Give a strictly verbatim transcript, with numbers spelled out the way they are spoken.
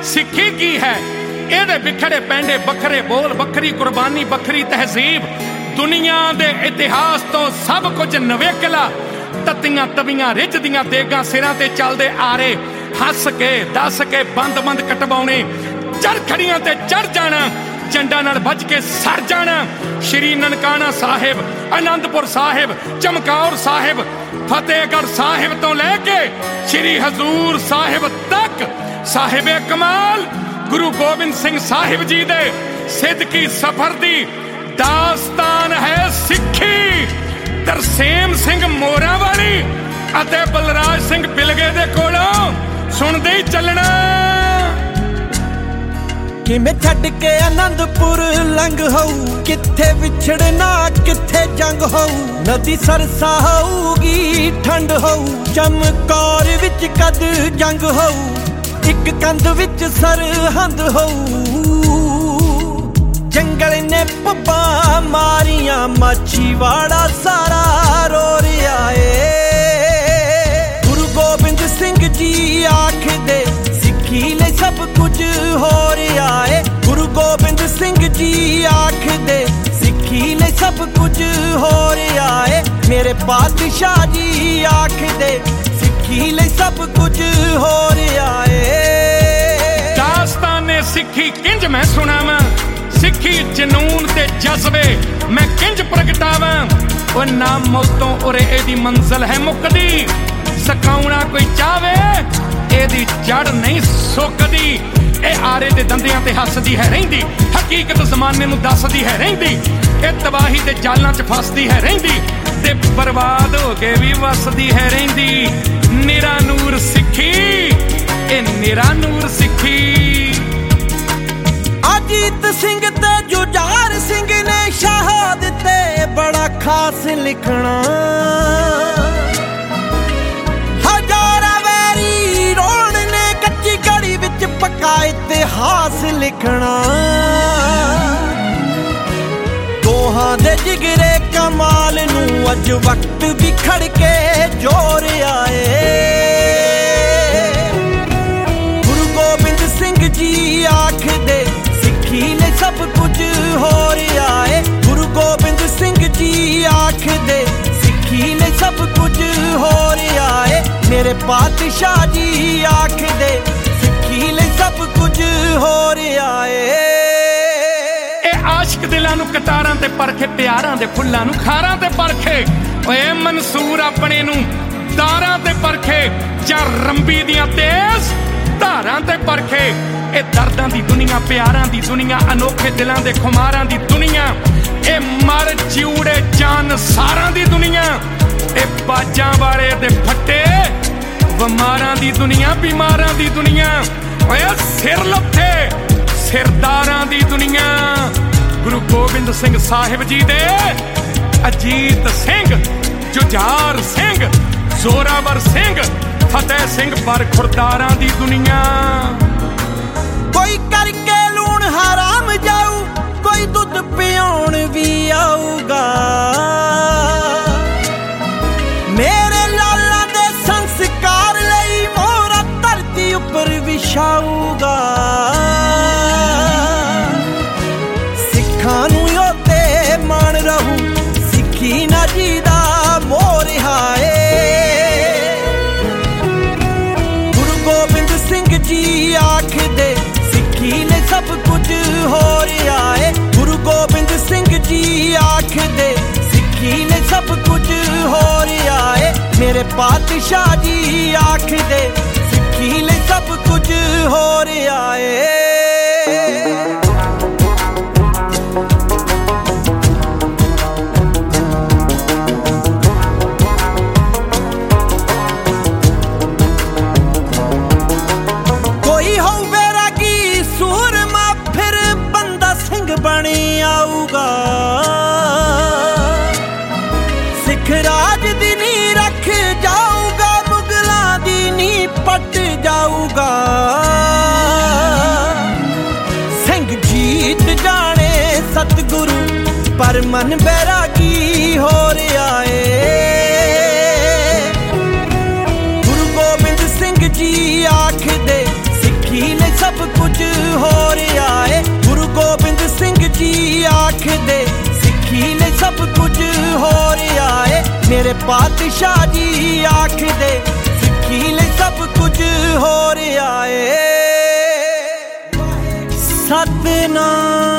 सिक्खी की है। ਇਹਦੇ ਵਿਖੜੇ ਪੈਂਡੇ ਵੱਖਰੇ ਬੋਲ, ਵੱਖਰੀ ਕੁਰਬਾਨੀ, ਵੱਖਰੀ ਤਹਿਜ਼ੀਬ। ਦੁਨੀਆ ਦੇ ਇਤਿਹਾਸ ਤੋਂ ਸਭ ਕੁਝ ਨਵੇਕਲਾ। ਤੱਤੀਆਂ ਤਵੀਆਂ ਰਿੱਝਦੀਆਂ ਦੇਗਾਂ ਸਿਰਾਂ ਤੇ ਚੱਲਦੇ ਆਰੇ। ਹੱਸ ਕੇ ਦੱਸ ਕੇ ਬੰਦ ਬੰਦ ਕਟਵਾਉਣੇ, ਚਰਖੜੀਆਂ ਤੇ ਚੜ ਜਾਣਾ, ਜੰਡਾਂ ਨਾਲ ਵੱਜ ਕੇ ਸੜ ਜਾਣਾ। ਸ਼੍ਰੀ ਨਨਕਾਣਾ ਸਾਹਿਬ, ਆਨੰਦਪੁਰ ਸਾਹਿਬ, ਚਮਕੌਰ ਸਾਹਿਬ, ਫਤਿਹਗੜ੍ਹ ਸਾਹਿਬ ਤੋਂ ਲੈ ਕੇ ਸ਼੍ਰੀ ਹਜ਼ੂਰ ਸਾਹਿਬ ਤੱਕ ਸਾਹਿਬੇ ਕਮਾਲ ਗੁਰੂ ਗੋਬਿੰਦ ਸਿੰਘ ਸਾਹਿਬ ਜੀ ਦੇ ਸਿੱਦਕੀ ਸਫ਼ਰ ਦੀ ਦਾਸਤਾਨ ਹੈ ਸਿੱਖੀ। ਤਰਸੇਮ ਸਿੰਘ ਮੋਰਾਂ ਵਾਲੀ ਅਤੇ ਬਲਰਾਜ ਸਿੰਘ ਬਿਲਗੇ ਦੇ ਕੋਲੋਂ ਸੁਣਦੇ ਹੀ ਚੱਲਣਾ। ਕਿਵੇਂ ਛੱਡ ਕੇ ਆਨੰਦਪੁਰ ਲੰਘ ਹੋਊ, ਕਿੱਥੇ ਵਿਛੜਨਾ ਕਿੱਥੇ ਜੰਗ ਹੋਊ। ਨਦੀ ਸਰਸਾ ਹੋਊਗੀ ਠੰਡ ਹੋਊ, ਚਮਕੌਰ ਵਿੱਚ ਕਦ ਜੰਗ ਹੋਊ। ਇੱਕ ਕੰਧ ਵਿੱਚ ਸਰਹੰਦ ਹੋਊ, ਜੰਗਲ ਨੇ ਪੱਬਾਂ ਮਾਰੀਆਂ, ਮਾਛੀਵਾੜਾ ਸਾਰਾ ਰੋ ਰਿਹਾ ਏ। ਗੁਰੂ ਗੋਬਿੰਦ ਸਿੰਘ ਜੀ ਆਖਦੇ ਸਿੱਖੀ ਲਈ ਸਭ ਕੁਝ ਹੋ ਰਿਹਾ ਏ। ਗੁਰੂ ਗੋਬਿੰਦ ਸਿੰਘ ਜੀ ਆਖਦੇ ਸਿੱਖੀ ਲਈ ਸਭ ਕੁਝ ਹੋ ਰਿਹਾ ਏ। ਮੇਰੇ ਪਾਤਸ਼ਾਹ ਜੀ ਆਖਦੇ ਸਿੱਖੀ ਲਈ ਸਭ ਕੁਝ ਹੋ ਰਿਹਾ ਏ। ਦਾਸਤਾਨੇ ਸਿੱਖੀ ਕਿੰਜ ਮੈਂ ਸੁਣਾਵਾਂ, ਸਿੱਖੀ ਜਨੂਨ ਤੇ ਜਜ਼ਬੇ ਮੈਂ ਕਿੰਜ ਪ੍ਰਗਟਾਵਾਂ। ਉਹ ਨਾ ਮੌਤੋਂ ਉਰੇ ਇਹਦੀ ਮੰਜ਼ਿਲ ਹੈ ਮੁੱਕਦੀ, ਸਿਖਾਉਣਾ ਕੋਈ ਚਾਵੇ ਇਹਦੀ ਜੜ ਨਹੀਂ ਸੁੱਕਦੀ। ਇਹ ਆਰੇ ਦੇ ਦੰਦਿਆਂ ਤੇ ਹੱਸਦੀ ਹੈ ਰਹਿੰਦੀ, ਹਕੀਕਤ ਜ਼ਮਾਨੇ ਨੂੰ ਦੱਸਦੀ ਹੈ ਰਹਿੰਦੀ। ਇਹ ਤਬਾਹੀ ਦੇ ਜਾਲਾਂ 'ਚ ਫਸਦੀ ਹੈ ਰਹਿੰਦੀ, ਤੇ ਬਰਬਾਦ ਹੋ ਕੇ ਵੀ ਵਸਦੀ ਹੈ ਰਹਿੰਦੀ। ਨਿਰਾ ਨੂਰ ਸਿੱਖੀ, ਇਹ ਨਿਰਾ ਨੂਰ ਸਿੱਖੀ। ਅਜੀਤ ਸਿੰਘ ਤੇ ਜੁਝਾਰ ਸਿੰਘ ਨੇ ਸ਼ਹਾਦਤ ਤੇ ਬੜਾ ਖਾਸ ਲਿਖਣਾ। ਹਜ਼ਾਰਾਂ ਵੈਰੀ ਰੋਣ ਨੇ ਕੱਚੀ ਘੜੀ ਵਿੱਚ ਪੱਕਾ ਇਤਿਹਾਸ ਲਿਖਣਾ। ਦੋਹਾਂ ਦੇ ਜਿਗਰੇ ਕਮਾਲ ਨੂੰ ਅੱਜ ਵਕਤ ਵੀ ਖੜ ਕੇ ਜੋਰ ਆਏ। ਗੁਰੂ ਗੋਬਿੰਦ ਸਿੰਘ ਜੀ ਆਖਦੇ ਸਿੱਖੀ ਲਈ ਸਭ ਕੁਝ ਹੋ ਰਿਹਾ ਏ। ਗੁਰੂ ਗੋਬਿੰਦ ਸਿੰਘ ਜੀ ਆਖਦੇ ਸਿੱਖੀ ਲਈ ਸਭ ਕੁਝ ਹੋ ਰਿਹਾ ਏ। ਮੇਰੇ ਪਾਤਸ਼ਾਹ ਜੀ ਆਖਦੇ ਸਿੱਖੀ ਲਈ ਸਭ ਕੁਝ ਹੋ ਰਿਹਾ ਏ। ਆਸ਼ਕ ਦਿਲਾਂ ਨੂੰ ਕਤਾਰਾਂ ਤੇ ਪਰਖੇ, ਪਿਆਰਾਂ ਦੇ ਫੁੱਲਾਂ ਨੂੰ ਖਾਰਾਂ ਤੇ ਪਰਖੇ। ਓਏ ਮਨਸੂਰ ਆਪਣੇ ਨੂੰ ਦਾਰਾਂ ਤੇ ਪਰਖੇ, ਜਾਂ ਰੰਬੀ ਦੀਆਂ ਤੇਜ਼ ਧਾਰਾਂ ਤੇ ਪਰਖੇ। ਇਹ ਦਰਦਾਂ ਦੀ ਦੁਨੀਆ, ਪਿਆਰਾਂ ਦੀ ਦੁਨੀਆ, ਅਨੋਖੇ ਦਿਲਾਂ ਦੇ ਖੁਮਾਰਾਂ ਦੀ ਦੁਨੀਆ। ਇਹ ਮਰ ਜਿਉੜੇ ਜਾਨ ਸਾਰਾਂ ਦੀ ਦੁਨੀਆ। ਇਹ ਬਾਜਾਂ ਵਾਲੇ ਦੇ ਫੱਟੇ ਬਿਮਾਰਾਂ ਦੀ ਦੁਨੀਆ, ਬਿਮਾਰਾਂ ਦੀ ਦੁਨੀਆ। ਓਏ ਸਿਰ ਲੱਥੇ ਸਿਰਦਾਰਾਂ ਦੀ ਦੁਨੀਆ। ਗੁਰੂ ਗੋਬਿੰਦ ਸਿੰਘ ਸਾਹਿਬ ਜੀ ਦੇ ਅਜੀਤ ਸਿੰਘ, ਜੁਝਾਰ ਸਿੰਘ, ਜ਼ੋਰਾਵਰ ਸਿੰਘ, ਫਤਿਹ ਸਿੰਘ ਬਰਖੁਰਦਾਰਾਂ ਦੀ ਦੁਨੀਆ। ਕੋਈ ਕਰਕੇ ਲੂਣ ਹਰਾਮ ਜਾਊ, ਕੋਈ ਦੁੱਧ ਪਿਆਉਣ ਵੀ ਆਊਗਾ। ਮੇਰੇ ਲਾਲਾਂ ਦੇ ਸੰਸਕਾਰ ਲਈ ਮੋਹਰਾ ਧਰਤੀ ਉੱਪਰ ਵਿਛਾਊਗਾ। ਸਿੱਖਾਂ ਨੂੰ ਉੱਤੇ ਮਾਣ ਰਹੂ, ਸਿੱਖੀ ਨਾ ਜੀ ਦਾ ਮੋਹ ਰਿਹਾ ਏ। ਗੁਰੂ ਗੋਬਿੰਦ ਸਿੰਘ ਜੀ ਆਖਦੇ ਸਿੱਖੀ ਲਈ ਸਭ ਕੁਝ ਹੋ ਰਿਹਾ ਏ। ਗੁਰੂ ਗੋਬਿੰਦ ਸਿੰਘ ਜੀ ਆਖਦੇ ਸਿੱਖੀ ਲਈ ਸਭ ਕੁਝ ਹੋ ਰਿਹਾ ਏ। ਮੇਰੇ ਪਾਤਸ਼ਾਹ ਜੀ ਆਖਦੇ ਸਿੱਖੀ ਲਈ ਸਭ ਕੁਝ ਹੋ ਰਿਹਾ ਏ। ਬਣ ਆਊਗਾ ਸਿੱਖ ਰਾਜ ਦੀ ਨੀਂਹ ਰੱਖ ਜਾਊਗਾ, ਮੁਗਲਾਂ ਦੀ ਨੀਂਹ ਪੱਟ ਜਾਊਗਾ। ਸਿੰਘ ਜੀਤ ਜਾਣੇ ਸਤਿਗੁਰੂ, ਪਰ ਮਨ ਬੈਰਾਗੀ ਹੋ ਰਿਹਾ ਏ। ਗੁਰੂ ਗੋਬਿੰਦ ਸਿੰਘ ਜੀ ਆਖਦੇ ਸਿੱਖੀ ਲਈ सब कुछ हो रहा है। गुरु गोबिंद सिंह जी आखदे सिक्खी ले सब कुछ हो रहा है। मेरे पातशाह जी आखदे सिक्खी ले सब कुछ हो रहा है। सतनाम